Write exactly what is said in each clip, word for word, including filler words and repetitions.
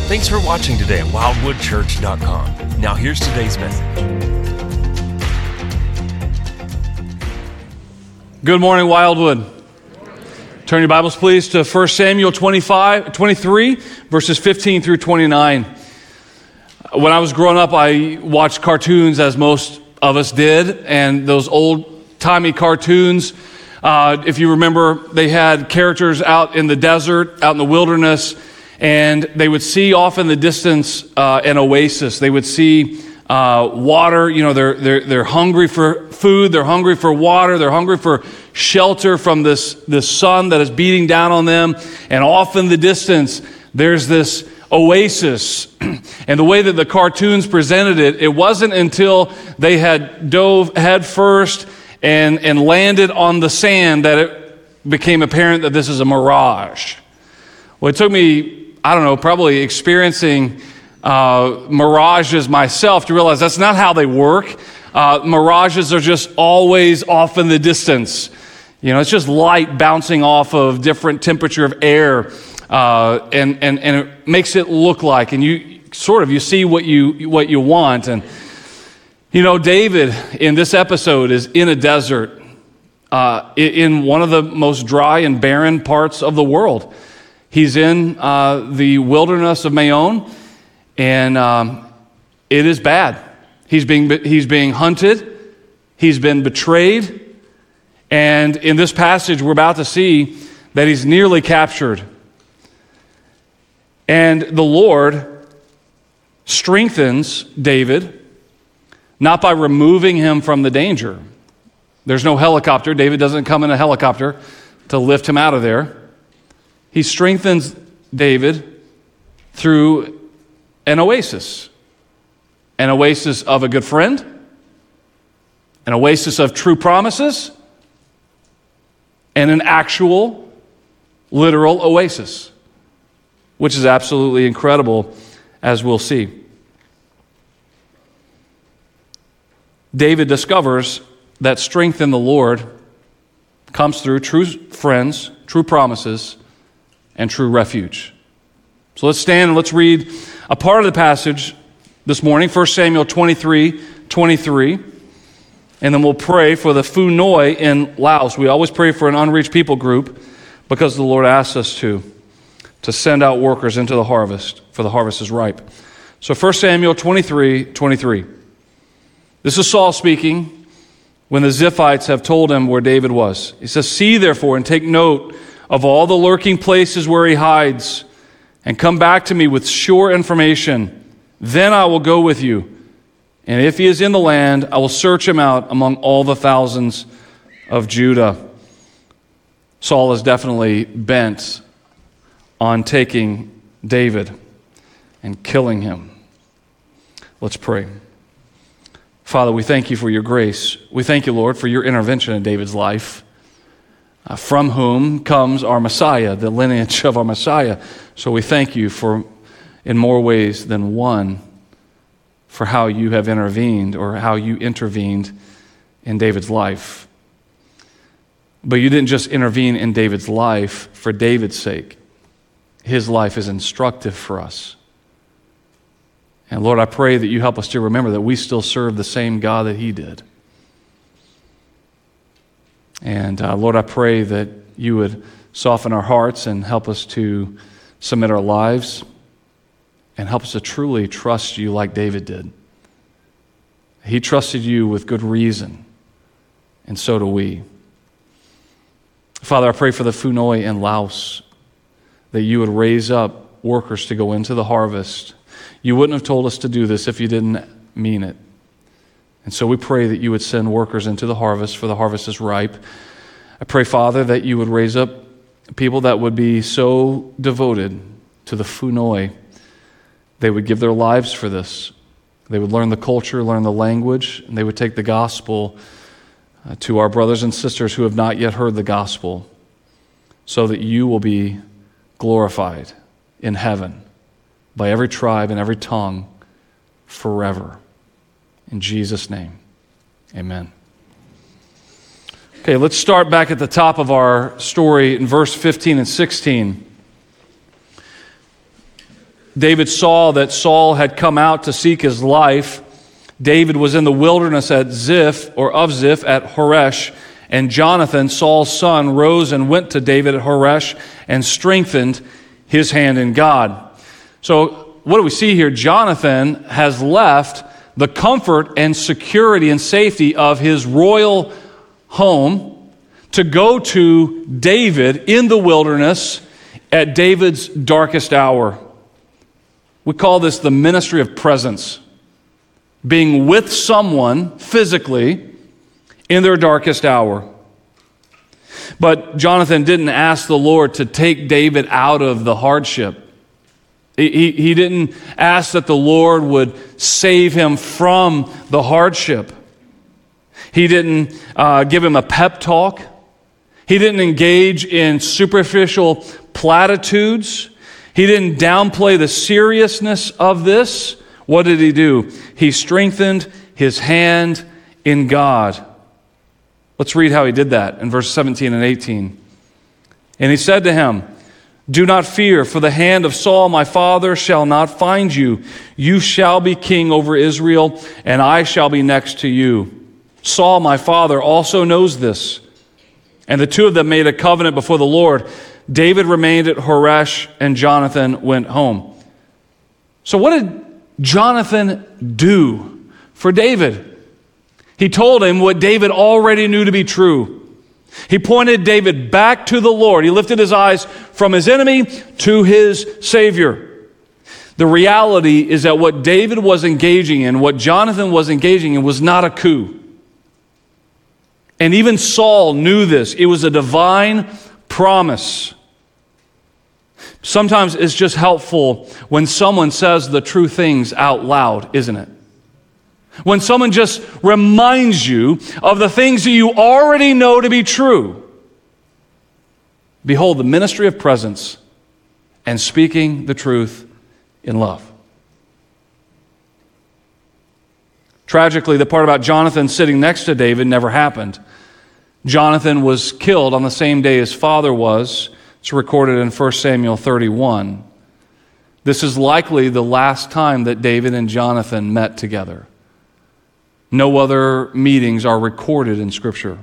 Thanks for watching today at wildwood church dot com. Now here's today's message. Good morning, Wildwood. Turn your Bibles, please, to First Samuel twenty-five, twenty-three, verses fifteen through twenty-nine. When I was growing up, I watched cartoons, as most of us did, and those old-timey cartoons, uh, if you remember, they had characters out in the desert, out in the wilderness, and they would see off in the distance uh, an oasis. They would see uh, water. You know, they're they're they're hungry for food. They're hungry for water. They're hungry for shelter from this this sun that is beating down on them. And off in the distance, there's this oasis. And the way that the cartoons presented it, it wasn't until they had dove head first and and landed on the sand that it became apparent that this is a mirage. Well, it took me, I don't know, probably experiencing uh, mirages myself to realize that's not how they work. Uh, mirages are just always off in the distance. You know, it's just light bouncing off of different temperature of air, uh, and and and it makes it look like, and you sort of you see what you what you want. And you know, David in this episode is in a desert, uh, in one of the most dry and barren parts of the world. He's in uh, the wilderness of Maon, and um, it is bad. He's being he's being hunted. He's been betrayed. And in this passage, we're about to see that he's nearly captured. And the Lord strengthens David, not by removing him from the danger. There's no helicopter. David doesn't come in a helicopter to lift him out of there. He strengthens David through an oasis, an oasis of a good friend, an oasis of true promises, and an actual, literal oasis, which is absolutely incredible, as we'll see. David discovers that strength in the Lord comes through true friends, true promises, and true refuge. So let's stand and let's read a part of the passage this morning, First Samuel twenty-three, twenty-three, and then we'll pray for the Phu Noi in Laos. We always pray for an unreached people group because the Lord asks us to, to send out workers into the harvest, for the harvest is ripe. So First Samuel twenty-three, twenty-three. This is Saul speaking when the Ziphites have told him where David was. He says, "See therefore and take note of all the lurking places where he hides, and come back to me with sure information. Then I will go with you. And if he is in the land, I will search him out among all the thousands of Judah." Saul is definitely bent on taking David and killing him. Let's pray. Father, we thank you for your grace. We thank you, Lord, for your intervention in David's life. Uh, from whom comes our Messiah, the lineage of our Messiah. So we thank you for, in more ways than one, for how you have intervened or how you intervened in David's life. But you didn't just intervene in David's life for David's sake. His life is instructive for us. And Lord, I pray that you help us to remember that we still serve the same God that he did. And uh, Lord, I pray that you would soften our hearts and help us to submit our lives and help us to truly trust you like David did. He trusted you with good reason, and so do we. Father, I pray for the Phu Noi in Laos, that you would raise up workers to go into the harvest. You wouldn't have told us to do this if you didn't mean it. And so we pray that you would send workers into the harvest, for the harvest is ripe. I pray, Father, that you would raise up people that would be so devoted to the Phu Noi. They would give their lives for this. They would learn the culture, learn the language, and they would take the gospel uh, to our brothers and sisters who have not yet heard the gospel, so that you will be glorified in heaven by every tribe and every tongue forever. In Jesus' name, amen. Okay, let's start back at the top of our story in verse fifteen and sixteen. David saw that Saul had come out to seek his life, David was in the wilderness at Ziph, or of Ziph, at Horesh, and Jonathan, Saul's son, rose and went to David at Horesh and strengthened his hand in God. So what do we see here? Jonathan has left the comfort and security and safety of his royal home to go to David in the wilderness at David's darkest hour. We call this the ministry of presence. Being with someone physically in their darkest hour. But Jonathan didn't ask the Lord to take David out of the hardship. He, he, he didn't ask that the Lord would save him from the hardship. He didn't uh, give him a pep talk. He didn't engage in superficial platitudes. He didn't downplay the seriousness of this. What did he do? He strengthened his hand in God. Let's read how he did that in verse seventeen and eighteen. And he said to him, "Do not fear, for the hand of Saul my father shall not find you. You shall be king over Israel, and I shall be next to you. Saul my father also knows this." And the two of them made a covenant before the Lord. David remained at Horesh, and Jonathan went home. So what did Jonathan do for David? He told him what David already knew to be true. He pointed David back to the Lord. He lifted his eyes from his enemy to his Savior. The reality is that what David was engaging in, what Jonathan was engaging in, was not a coup. And even Saul knew this. It was a divine promise. Sometimes it's just helpful when someone says the true things out loud, isn't it? When someone just reminds you of the things that you already know to be true. Behold, the ministry of presence and speaking the truth in love. Tragically, the part about Jonathan sitting next to David never happened. Jonathan was killed on the same day his father was. It's recorded in First Samuel thirty-one. This is likely the last time that David and Jonathan met together. No other meetings are recorded in Scripture.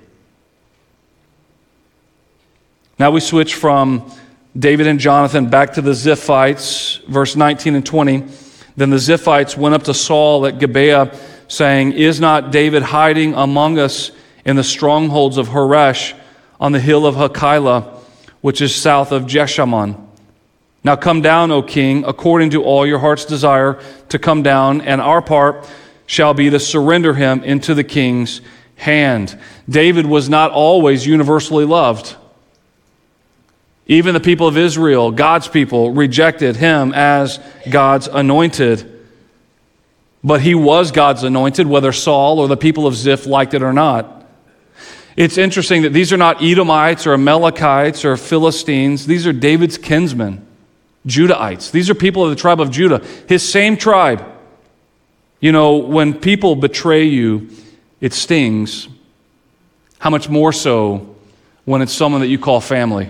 Now we switch from David and Jonathan back to the Ziphites, verse nineteen and twenty. Then the Ziphites went up to Saul at Gibeah, saying, "Is not David hiding among us in the strongholds of Horesh on the hill of Hakilah, which is south of Jeshamon? Now come down, O king, according to all your heart's desire to come down, and our part shall be to surrender him into the king's hand." David was not always universally loved. Even the people of Israel, God's people, rejected him as God's anointed. But he was God's anointed, whether Saul or the people of Ziph liked it or not. It's interesting that these are not Edomites or Amalekites or Philistines. These are David's kinsmen, Judahites. These are people of the tribe of Judah, his same tribe. You know, when people betray you, it stings. How much more so when it's someone that you call family?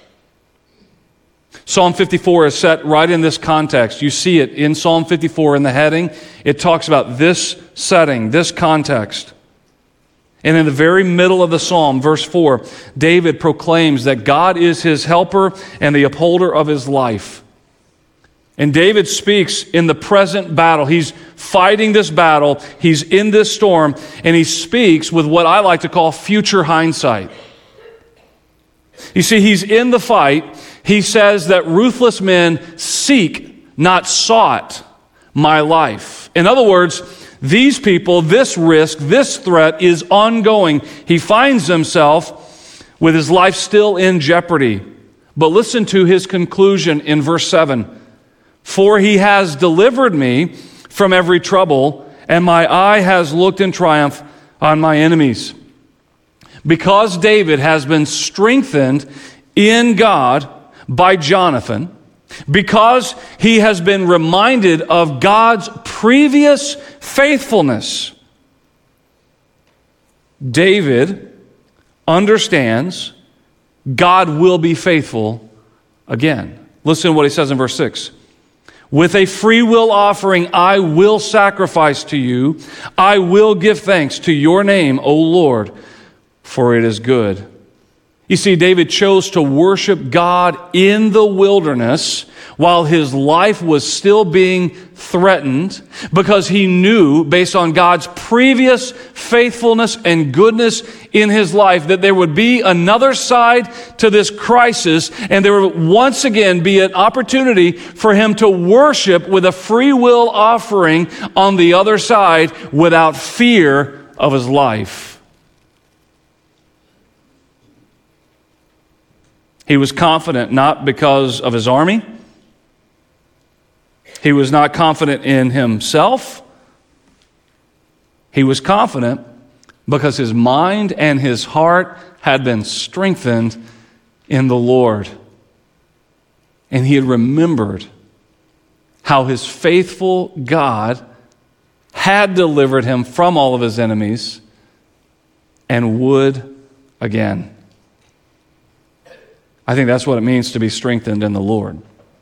Psalm fifty-four is set right in this context. You see it in Psalm fifty-four in the heading. It talks about this setting, this context. And in the very middle of the psalm, verse four, David proclaims that God is his helper and the upholder of his life. And David speaks in the present battle. He's fighting this battle. He's in this storm. And he speaks with what I like to call future hindsight. You see, he's in the fight. He says that ruthless men seek, not sought, my life. In other words, these people, this risk, this threat is ongoing. He finds himself with his life still in jeopardy. But listen to his conclusion in verse seven. "For he has delivered me from every trouble, and my eye has looked in triumph on my enemies." Because David has been strengthened in God by Jonathan, because he has been reminded of God's previous faithfulness, David understands God will be faithful again. Listen to what he says in verse six. With a free will offering, I will sacrifice to you. I will give thanks to your name, O Lord, for it is good. You see, David chose to worship God in the wilderness while his life was still being threatened because he knew, based on God's previous faithfulness and goodness in his life, that there would be another side to this crisis, and there would once again be an opportunity for him to worship with a free will offering on the other side without fear of his life. He was confident not because of his army. He was not confident in himself. He was confident because his mind and his heart had been strengthened in the Lord. And he had remembered how his faithful God had delivered him from all of his enemies and would again. I think that's what it means to be strengthened in the Lord.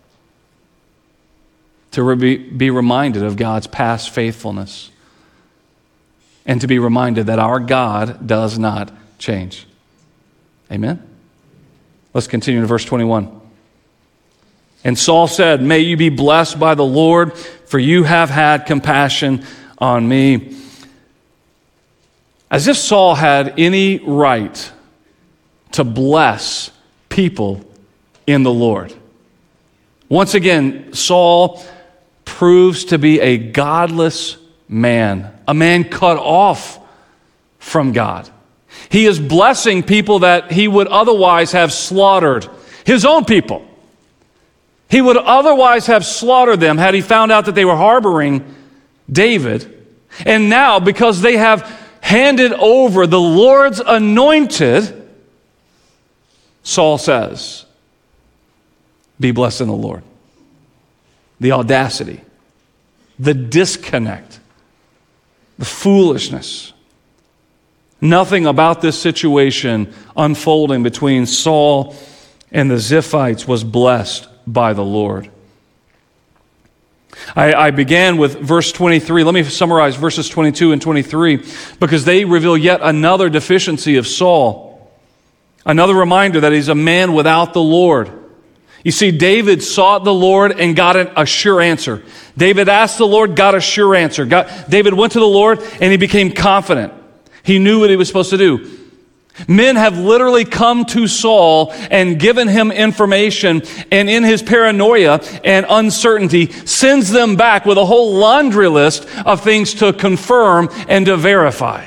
To re- be reminded of God's past faithfulness. And to be reminded that our God does not change. Amen? Let's continue to verse twenty-one. And Saul said, "May you be blessed by the Lord, for you have had compassion on me." As if Saul had any right to bless people in the Lord. Once again, Saul proves to be a godless man, a man cut off from God. He is blessing people that he would otherwise have slaughtered, his own people. He would otherwise have slaughtered them had he found out that they were harboring David. And now, because they have handed over the Lord's anointed, Saul says, "Be blessed in the Lord." The audacity, the disconnect, the foolishness. Nothing about this situation unfolding between Saul and the Ziphites was blessed by the Lord. I, I began with verse twenty-three. Let me summarize verses twenty-two and twenty-three because they reveal yet another deficiency of Saul. Another reminder that he's a man without the Lord. You see, David sought the Lord and got a sure answer. David asked the Lord, got a sure answer. God, David went to the Lord and he became confident. He knew what he was supposed to do. Men have literally come to Saul and given him information, and in his paranoia and uncertainty sends them back with a whole laundry list of things to confirm and to verify.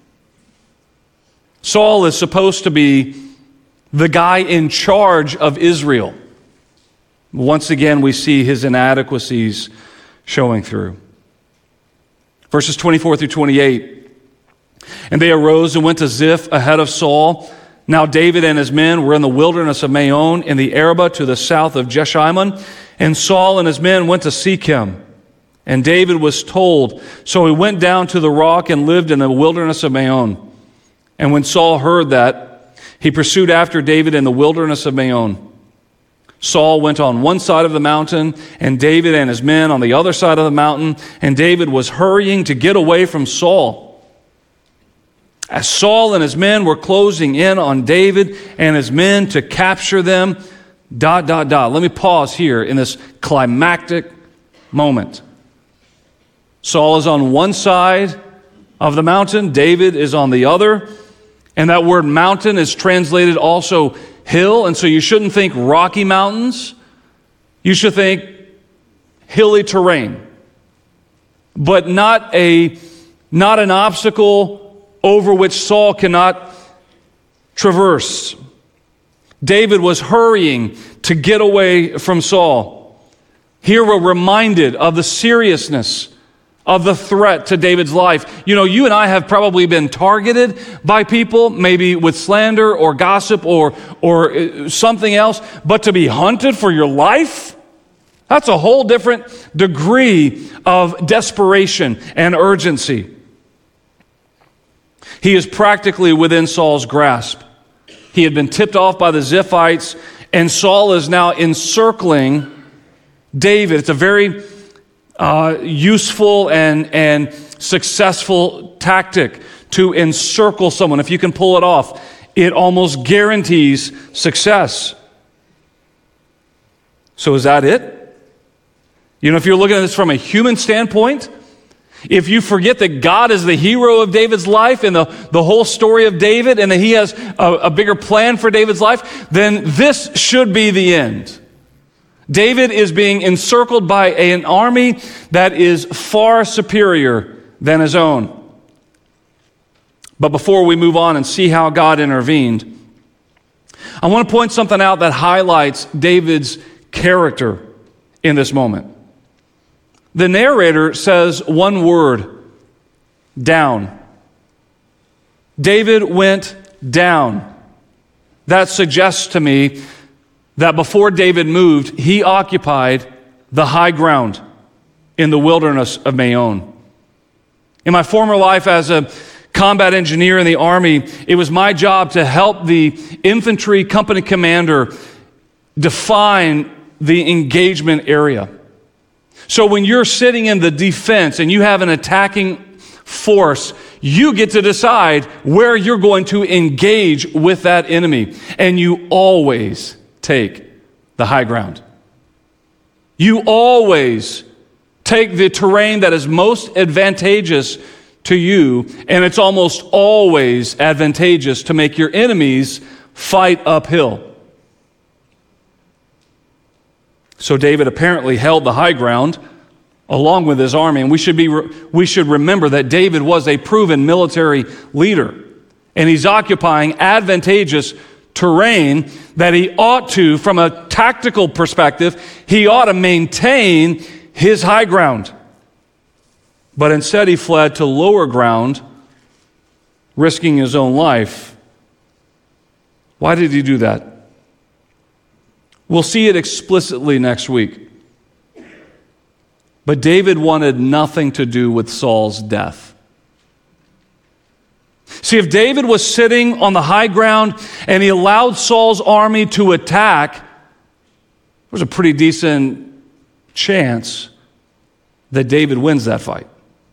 Saul is supposed to be the guy in charge of Israel. Once again, we see his inadequacies showing through. Verses twenty-four through twenty-eight. And they arose and went to Ziph ahead of Saul. Now David and his men were in the wilderness of Maon in the Arabah to the south of Jeshimon. And Saul and his men went to seek him. And David was told. So he went down to the rock and lived in the wilderness of Maon. And when Saul heard that, he pursued after David in the wilderness of Maon. Saul went on one side of the mountain, and David and his men on the other side of the mountain, and David was hurrying to get away from Saul. As Saul and his men were closing in on David and his men to capture them, dot, dot, dot. Let me pause here in this climactic moment. Saul is on one side of the mountain, David is on the other. And that word mountain is translated also hill, and so you shouldn't think rocky mountains. You should think hilly terrain. But not a not an obstacle over which Saul cannot traverse. David was hurrying to get away from Saul. Here we're reminded of the seriousness of the threat to David's life. You know, you and I have probably been targeted by people, maybe with slander or gossip or, or something else, but to be hunted for your life? That's a whole different degree of desperation and urgency. He is practically within Saul's grasp. He had been tipped off by the Ziphites, and Saul is now encircling David. It's a very uh, useful and, and successful tactic to encircle someone. If you can pull it off, it almost guarantees success. So is that it? You know, if you're looking at this from a human standpoint, if you forget that God is the hero of David's life and the, the whole story of David and that he has a, a bigger plan for David's life, then this should be the end. David is being encircled by an army that is far superior than his own. But before we move on and see how God intervened, I want to point something out that highlights David's character in this moment. The narrator says one word, down. David went down. That suggests to me that before David moved, he occupied the high ground in the wilderness of Maon. In my former life as a combat engineer in the Army, it was my job to help the infantry company commander define the engagement area. So when you're sitting in the defense and you have an attacking force, you get to decide where you're going to engage with that enemy. And you always take the high ground. You always take the terrain that is most advantageous to you, and it's almost always advantageous to make your enemies fight uphill. So David apparently held the high ground along with his army, and we should be we should remember that David was a proven military leader, and he's occupying advantageous terrain that he ought to, from a tactical perspective, he ought to maintain his high ground. But instead he fled to lower ground, risking his own life. Why did he do that? We'll see it explicitly next week. But David wanted nothing to do with Saul's death. See, if David was sitting on the high ground and he allowed Saul's army to attack, there was a pretty decent chance that David wins that fight.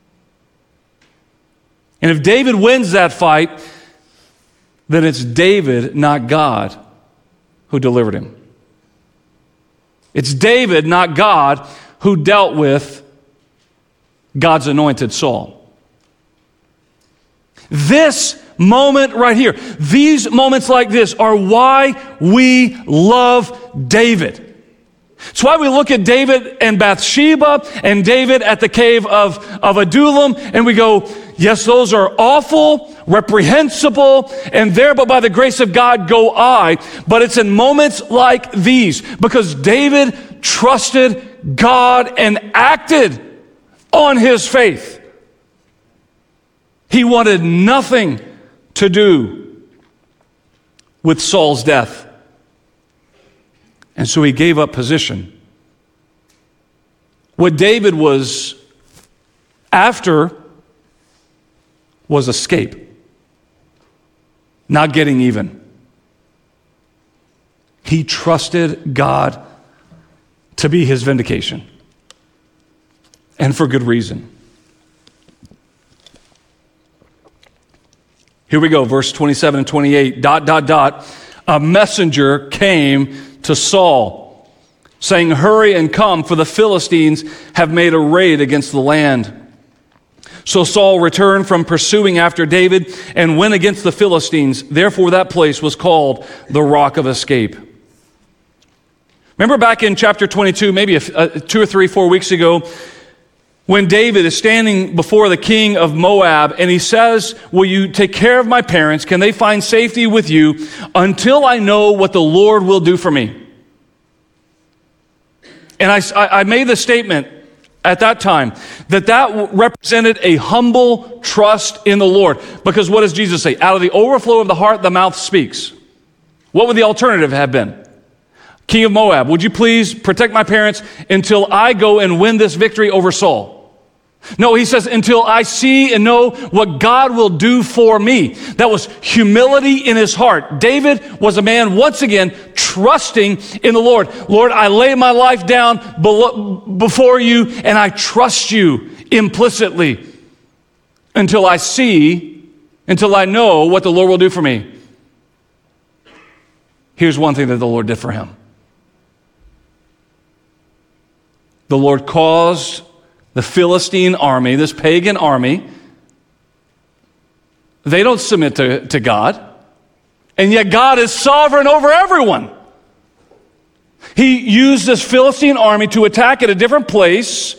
And if David wins that fight, then it's David, not God, who delivered him. It's David, not God, who dealt with God's anointed Saul. This moment right here, these moments like this are why we love David. It's why we look at David and Bathsheba and David at the cave of, of Adullam and we go, yes, those are awful, reprehensible, and there, but by the grace of God go I. But it's in moments like these because David trusted God and acted on his faith. He wanted nothing to do with Saul's death. And so he gave up position. What David was after was escape, not getting even. He trusted God to be his vindication, and for good reason. Here we go, verse twenty-seven and twenty-eight, dot, dot, dot. A messenger came to Saul, saying, hurry and come, for the Philistines have made a raid against the land. So Saul returned from pursuing after David and went against the Philistines. Therefore that place was called the Rock of Escape. Remember back in chapter twenty-two, maybe a, a, two or three, four weeks ago, when David is standing before the king of Moab and he says, will you take care of my parents? Can they find safety with you until I know what the Lord will do for me? And I, I made the statement at that time that that represented a humble trust in the Lord. Because what does Jesus say? Out of the overflow of the heart, the mouth speaks. What would the alternative have been? King of Moab, would you please protect my parents until I go and win this victory over Saul? No, he says, until I see and know what God will do for me. That was humility in his heart. David was a man, once again, trusting in the Lord. Lord, I lay my life down before you, and I trust you implicitly until I see, until I know what the Lord will do for me. Here's one thing that the Lord did for him. The Lord caused the Philistine army, this pagan army, they don't submit to, to God, and yet God is sovereign over everyone. He used this Philistine army to attack at a different place.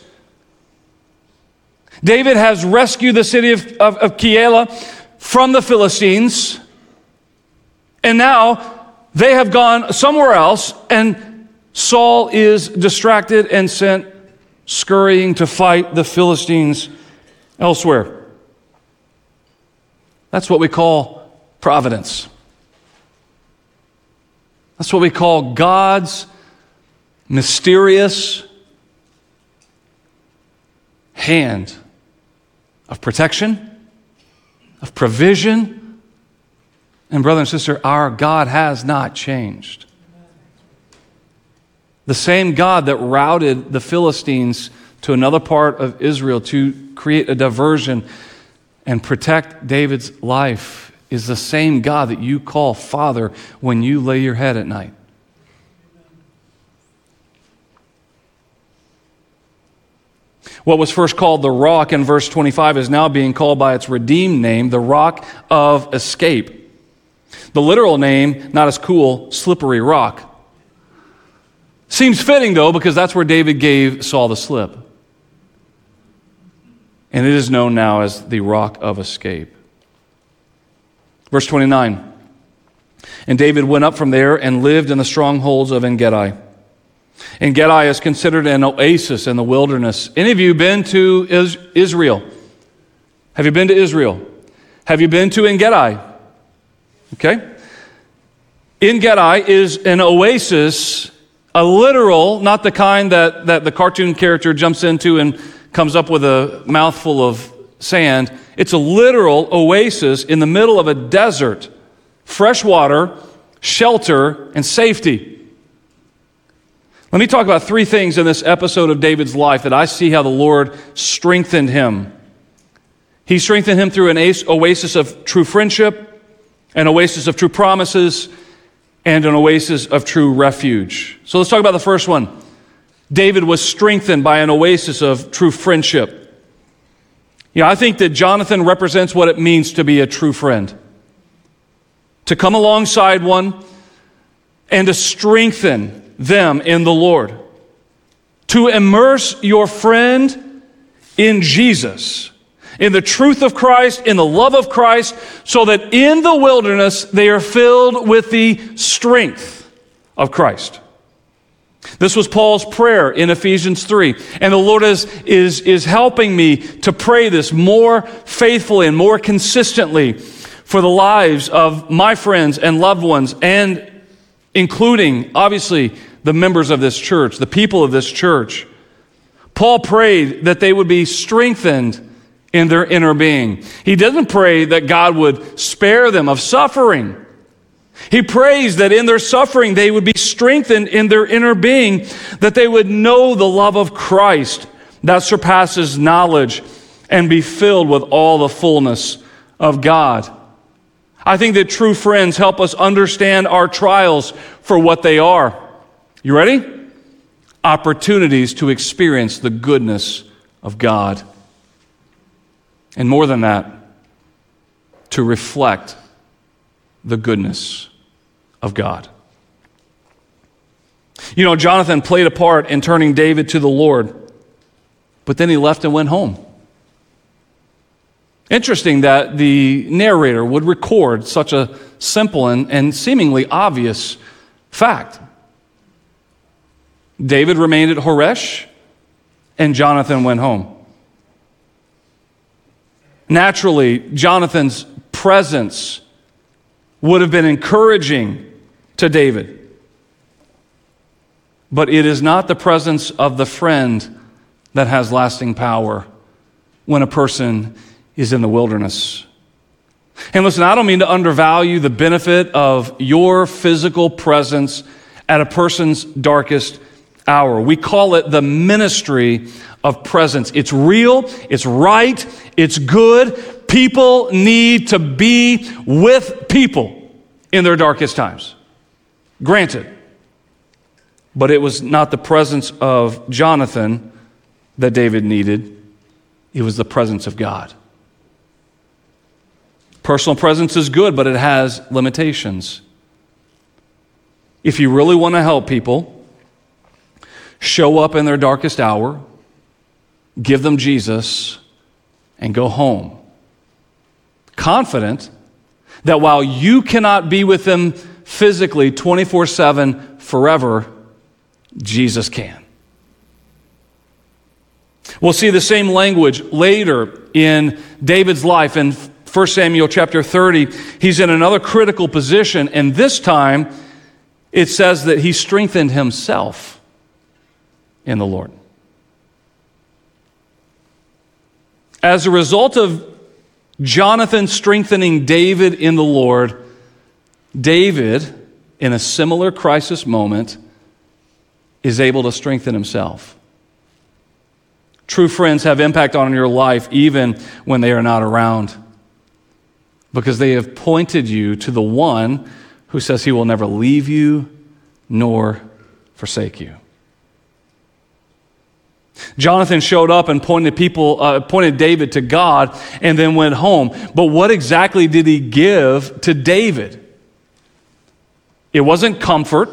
David has rescued the city of, of, of Keilah from the Philistines, and now they have gone somewhere else, and Saul is distracted and sent scurrying to fight the Philistines elsewhere. That's what we call providence. That's what we call God's mysterious hand of protection, of provision. And brother and sister, our God has not changed. The same God that routed the Philistines to another part of Israel to create a diversion and protect David's life is the same God that you call Father when you lay your head at night. What was first called the rock in verse twenty-five is now being called by its redeemed name, the rock of escape. The literal name, not as cool, slippery rock. Seems fitting, though, because that's where David gave Saul the slip. And it is known now as the rock of escape. Verse twenty-nine. And David went up from there and lived in the strongholds of En-Gedi. En-Gedi is considered an oasis in the wilderness. Any of you been to Israel? Have you been to Israel? Have you been to En-Gedi? Okay. En-Gedi is an oasis, a literal, not the kind that, that the cartoon character jumps into and comes up with a mouthful of sand. It's a literal oasis in the middle of a desert, fresh water, shelter, and safety. Let me talk about three things in this episode of David's life that I see how the Lord strengthened him. He strengthened him through an oasis of true friendship, an oasis of true promises, and an oasis of true refuge. So let's talk about the first one. David was strengthened by an oasis of true friendship. Yeah, I think that Jonathan represents what it means to be a true friend. To come alongside one and to strengthen them in the Lord. To immerse your friend in Jesus, in the truth of Christ, in the love of Christ, so that in the wilderness they are filled with the strength of Christ. This was Paul's prayer in Ephesians three. And the Lord is, is, is helping me to pray this more faithfully and more consistently for the lives of my friends and loved ones, and including, obviously, the members of this church, the people of this church. Paul prayed that they would be strengthened in their inner being. He doesn't pray that God would spare them of suffering. He prays that in their suffering they would be strengthened in their inner being, that they would know the love of Christ that surpasses knowledge and be filled with all the fullness of God. I think that true friends help us understand our trials for what they are. You ready? Opportunities to experience the goodness of God. And more than that, to reflect the goodness of God. You know, Jonathan played a part in turning David to the Lord, but then he left and went home. Interesting that the narrator would record such a simple and, and seemingly obvious fact. David remained at Horesh, and Jonathan went home. Naturally, Jonathan's presence would have been encouraging to David. But it is not the presence of the friend that has lasting power. when a person is in the wilderness. And listen, I don't mean to undervalue the benefit of your physical presence at a person's darkest hour. We call it the ministry of presence. It's real, it's right, it's good. People need to be with people in their darkest times. Granted. But it was not the presence of Jonathan that David needed. It was the presence of God. Personal presence is good, but it has limitations. If you really want to help people show up in their darkest hour, give them Jesus, and go home, confident that while you cannot be with them physically twenty-four seven forever, Jesus can. We'll see the same language later in David's life. In First Samuel chapter thirty, he's in another critical position, and this time it says that he strengthened himself in the Lord. As a result of Jonathan strengthening David in the Lord, David, in a similar crisis moment, is able to strengthen himself. True friends have impact on your life even when they are not around, because they have pointed you to the one who says he will never leave you nor forsake you. Jonathan showed up and pointed people, uh, pointed David to God, and then went home. But what exactly did he give to David? It wasn't comfort.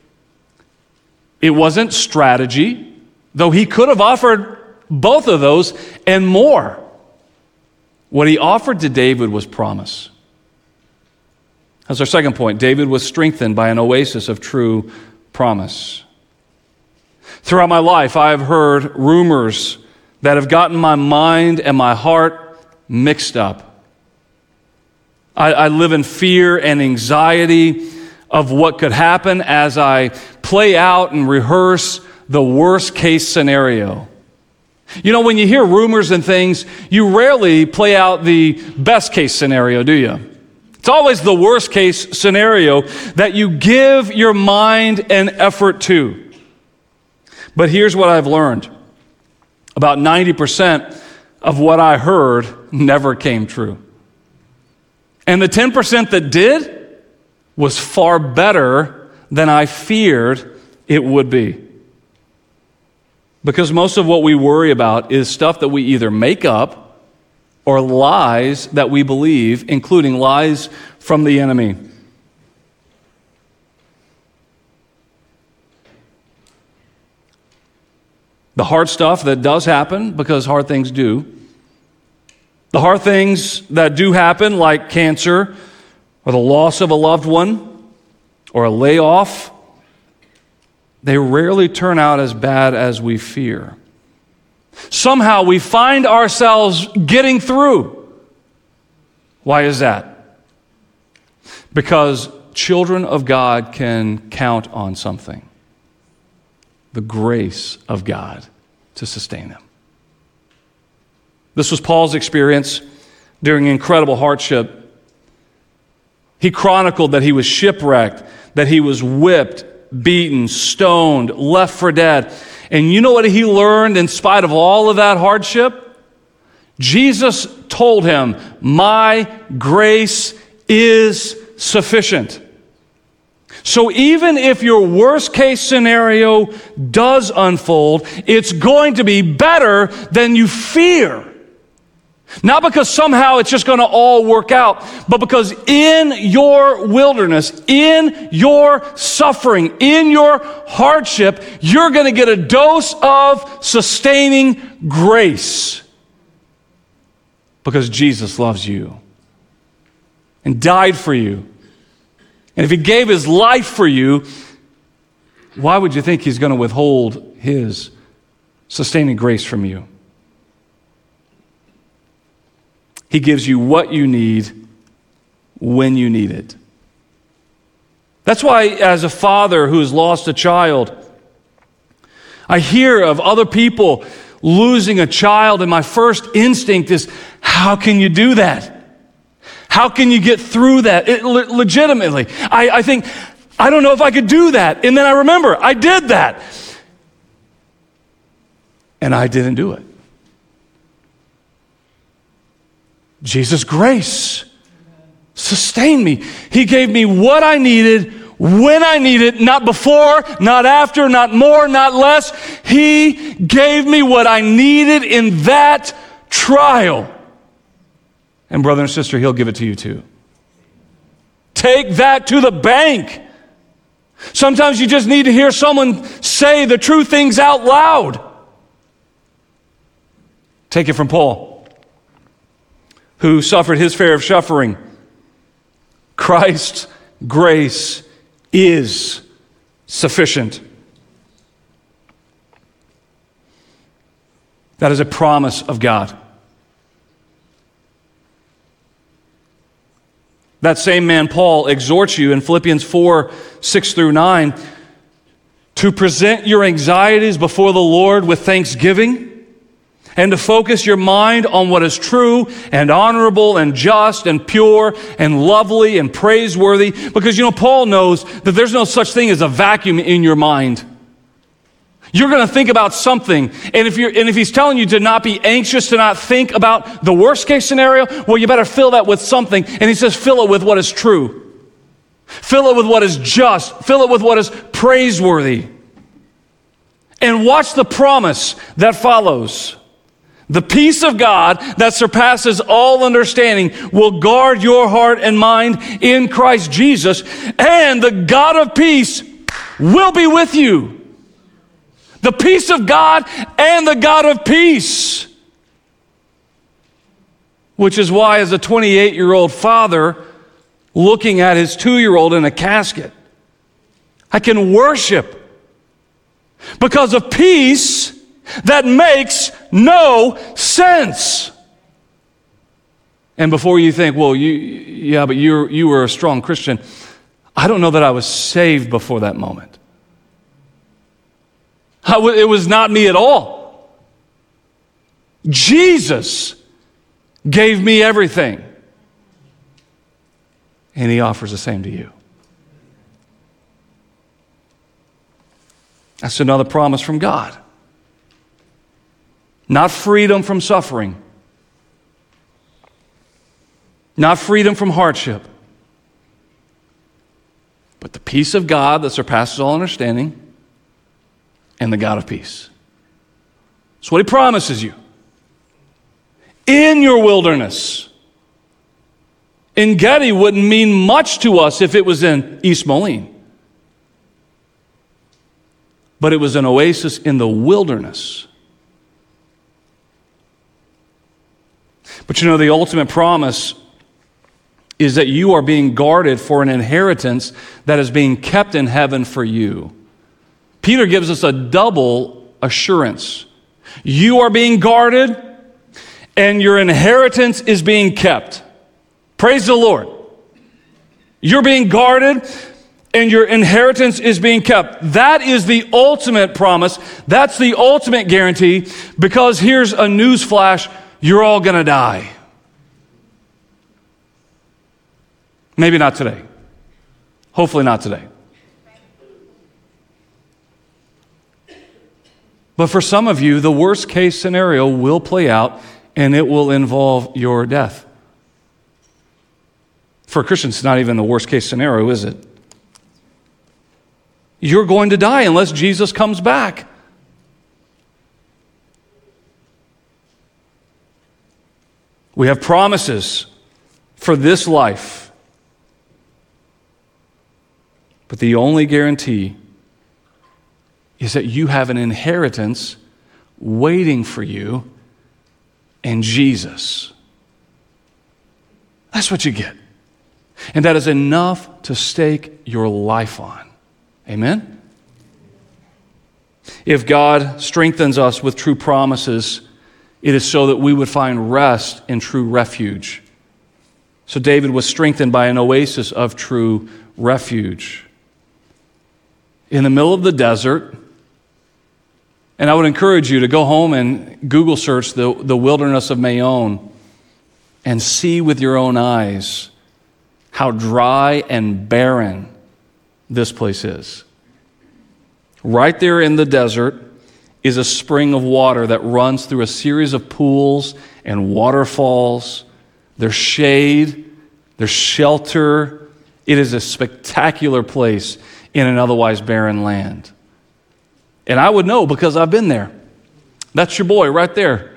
It wasn't strategy, though he could have offered both of those and more. What he offered to David was promise. That's our second point. David was strengthened by an oasis of true promise. Throughout my life, I have heard rumors that have gotten my mind and my heart mixed up. I, I live in fear and anxiety of what could happen as I play out and rehearse the worst case scenario. You know, when you hear rumors and things, you rarely play out the best case scenario, do you? It's always the worst case scenario that you give your mind and effort to. But here's what I've learned. About ninety percent of what I heard never came true. And the ten percent that did was far better than I feared it would be. Because most of what we worry about is stuff that we either make up or lies that we believe, including lies from the enemy. The hard stuff that does happen, because hard things do. The hard things that do happen, like cancer, or the loss of a loved one, or a layoff, they rarely turn out as bad as we fear. Somehow we find ourselves getting through. Why is that? Because children of God can count on something. The grace of God to sustain them. This was Paul's experience during incredible hardship. He chronicled that he was shipwrecked, that he was whipped, beaten, stoned, left for dead. And you know what he learned in spite of all of that hardship? Jesus told him, "My grace is sufficient." So even if your worst case scenario does unfold, it's going to be better than you fear. Not because somehow it's just going to all work out, but because in your wilderness, in your suffering, in your hardship, you're going to get a dose of sustaining grace. Because Jesus loves you and died for you. And if he gave his life for you, why would you think he's going to withhold his sustaining grace from you? He gives you what you need when you need it. That's why, as a father who has lost a child, I hear of other people losing a child, and my first instinct is, how can you do that? How can you get through that? It, le- legitimately. I, I think, I don't know if I could do that. And then I remember, I did that. And I didn't do it. Jesus' grace sustained me. He gave me what I needed, when I needed, not before, not after, not more, not less. He gave me what I needed in that trial. And brother and sister, He'll give it to you too. Take that to the bank. Sometimes you just need to hear someone say the true things out loud. Take it from Paul, who suffered his share of suffering. Christ's grace is sufficient. That is a promise of God. That same man, Paul, exhorts you in Philippians four, six through nine, to present your anxieties before the Lord with thanksgiving, and to focus your mind on what is true and honorable and just and pure and lovely and praiseworthy. Because, you know, Paul knows that there's no such thing as a vacuum in your mind. You're going to think about something, and if you're and if he's telling you to not be anxious, to not think about the worst case scenario, well, you better fill that with something. And he says, fill it with what is true. Fill it with what is just. Fill it with what is praiseworthy. And watch the promise that follows. The peace of God that surpasses all understanding will guard your heart and mind in Christ Jesus, and the God of peace will be with you. The peace of God and the God of peace. Which is why, as a twenty-eight-year-old father looking at his two-year-old in a casket, I can worship because of peace that makes no sense. And before you think, well, you, yeah, but you you were a strong Christian, I don't know that I was saved before that moment. I w- it was not me at all. Jesus gave me everything. And He offers the same to you. That's another promise from God. Not freedom from suffering. Not freedom from hardship. But the peace of God that surpasses all understanding, and the God of peace. That's what He promises you. In your wilderness. En-Gedi wouldn't mean much to us if it was in East Moline. But it was an oasis in the wilderness. But you know, the ultimate promise is that you are being guarded for an inheritance that is being kept in heaven for you. Peter gives us a double assurance. You are being guarded, and your inheritance is being kept. Praise the Lord. You're being guarded, and your inheritance is being kept. That is the ultimate promise. That's the ultimate guarantee, because here's a news flash. You're all going to die. Maybe not today. Hopefully not today. But for some of you, the worst case scenario will play out, and it will involve your death. For Christians, it's not even the worst case scenario, is it? You're going to die unless Jesus comes back. We have promises for this life, but the only guarantee is that you have an inheritance waiting for you in Jesus. That's what you get. And that is enough to stake your life on. Amen? If God strengthens us with true promises, it is so that we would find rest in true refuge. So David was strengthened by an oasis of true refuge. In the middle of the desert, And I would encourage you to go home and Google search the, the wilderness of Mayon and see with your own eyes how dry and barren this place is. Right there in the desert is a spring of water that runs through a series of pools and waterfalls. There's shade, there's shelter. It is a spectacular place in an otherwise barren land. And I would know because I've been there. That's your boy right there.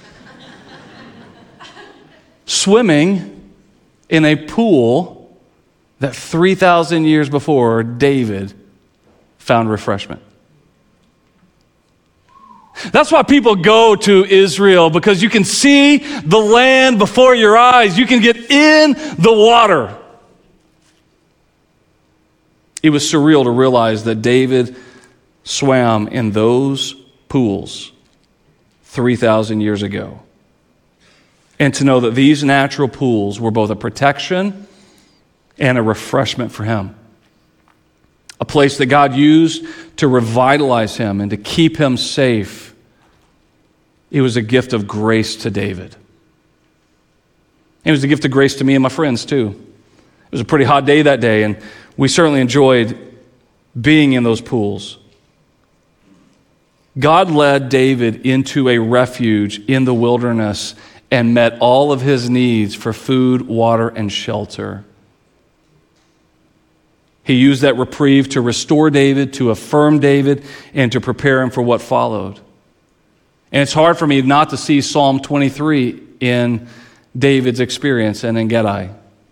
Swimming in a pool that three thousand years before David found refreshment. That's why people go to Israel, because you can see the land before your eyes. You can get in the water. It was surreal to realize that David swam in those pools three thousand years ago. And to know that these natural pools were both a protection and a refreshment for him. A place that God used to revitalize him and to keep him safe. It was a gift of grace to David. It was a gift of grace to me and my friends too. It was a pretty hot day that day, and we certainly enjoyed being in those pools. God led David into a refuge in the wilderness and met all of his needs for food, water, and shelter. He used that reprieve to restore David, to affirm David, and to prepare him for what followed. And it's hard for me not to see Psalm twenty-three in David's experience and in Gedi.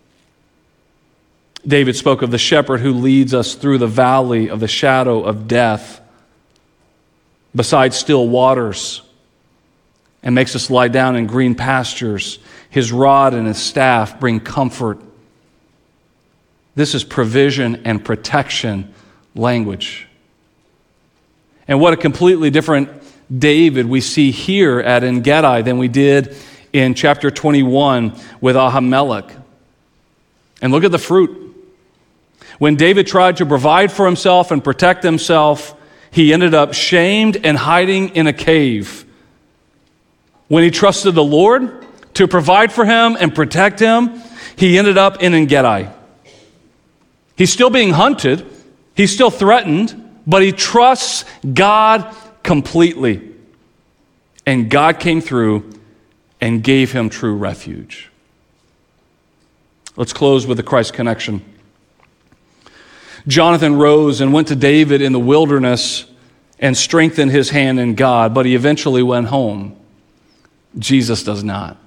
David spoke of the shepherd who leads us through the valley of the shadow of death, beside still waters, and makes us lie down in green pastures. His rod and his staff bring comfort. This is provision and protection language. And what a completely different David we see here at En-Gedi than we did in chapter twenty-one with Ahimelech. And look at the fruit. When David tried to provide for himself and protect himself, he ended up shamed and hiding in a cave. When he trusted the Lord to provide for him and protect him, he ended up in En-Gedi. He's still being hunted, he's still threatened, but he trusts God completely. And God came through and gave him true refuge. Let's close with the Christ connection. Jonathan rose and went to David in the wilderness and strengthened his hand in God, but he eventually went home. Jesus does not.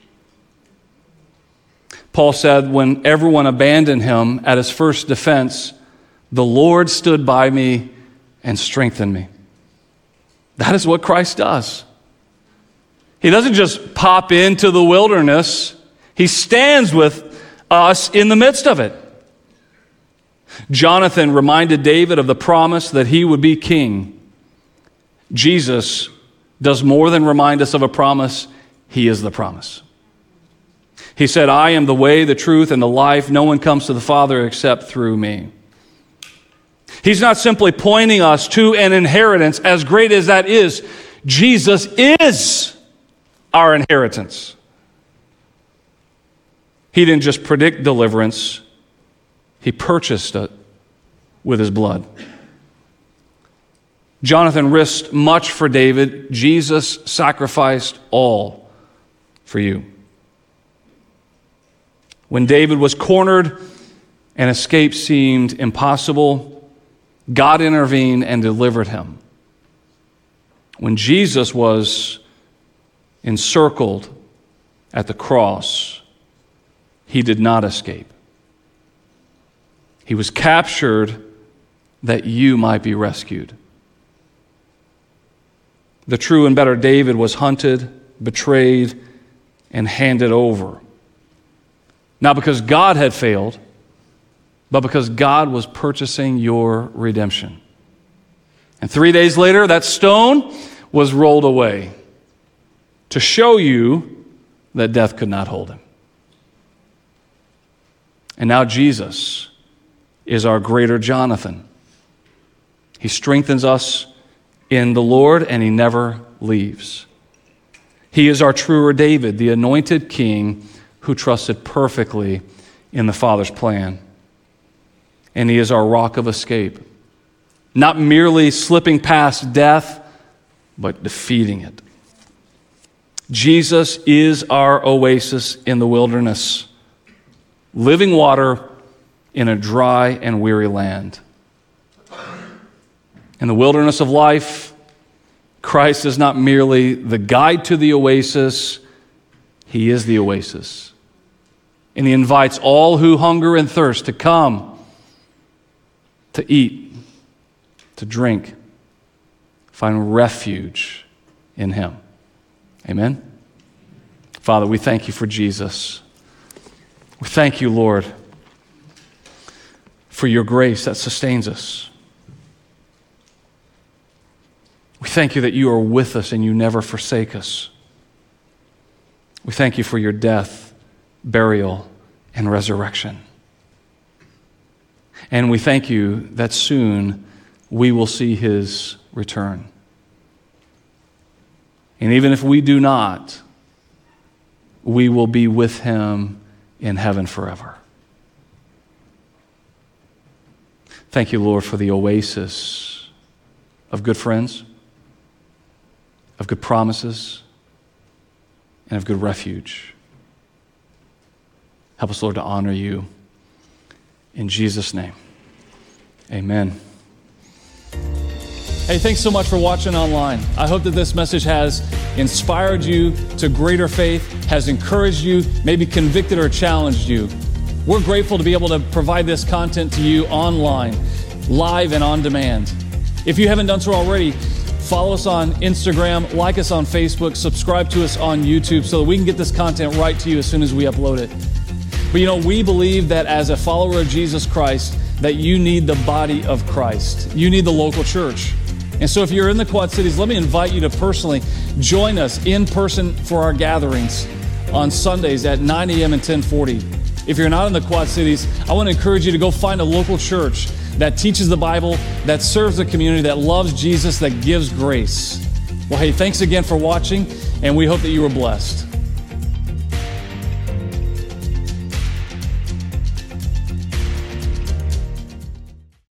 Paul said, when everyone abandoned him at his first defense, the Lord stood by me and strengthened me. That is what Christ does. He doesn't just pop into the wilderness. He stands with us in the midst of it. Jonathan reminded David of the promise that he would be king. Jesus does more than remind us of a promise. He is the promise. He said, I am the way, the truth, and the life. No one comes to the Father except through me. He's not simply pointing us to an inheritance, as great as that is. Jesus is our inheritance. He didn't just predict deliverance. He purchased it with his blood. Jonathan risked much for David. Jesus sacrificed all for you. When David was cornered and escape seemed impossible, God intervened and delivered him. When Jesus was encircled at the cross, he did not escape. He was captured that you might be rescued. The true and better David was hunted, betrayed, and handed over. Not because God had failed, but because God was purchasing your redemption. And three days later, that stone was rolled away to show you that death could not hold him. And now Jesus is our greater Jonathan. He strengthens us in the Lord, and he never leaves. He is our truer David, the anointed king who trusted perfectly in the Father's plan. And he is our rock of escape, not merely slipping past death, but defeating it. Jesus is our oasis in the wilderness, living water in a dry and weary land. In the wilderness of life, Christ is not merely the guide to the oasis, he is the oasis. And he invites all who hunger and thirst to come, to eat, to drink, find refuge in him. Amen? Father, we thank you for Jesus. We thank you, Lord, for your grace that sustains us. We thank you that you are with us and you never forsake us. We thank you for your death, burial, and resurrection. And we thank you that soon we will see his return. And even if we do not, we will be with him in heaven forever. Thank you, Lord, for the oasis of good friends, of good promises, and of good refuge. Help us, Lord, to honor you. In Jesus' name, amen. Hey, thanks so much for watching online. I hope that this message has inspired you to greater faith, has encouraged you, maybe convicted or challenged you. We're grateful to be able to provide this content to you online, live and on demand. If you haven't done so already, follow us on Instagram, like us on Facebook, subscribe to us on YouTube so that we can get this content right to you as soon as we upload it. But you know, we believe that as a follower of Jesus Christ, that you need the body of Christ. You need the local church. And so if you're in the Quad Cities, let me invite you to personally join us in person for our gatherings on Sundays at nine a.m. and ten forty. If you're not in the Quad Cities, I want to encourage you to go find a local church that teaches the Bible, that serves the community, that loves Jesus, that gives grace. Well, hey, thanks again for watching, and we hope that you were blessed.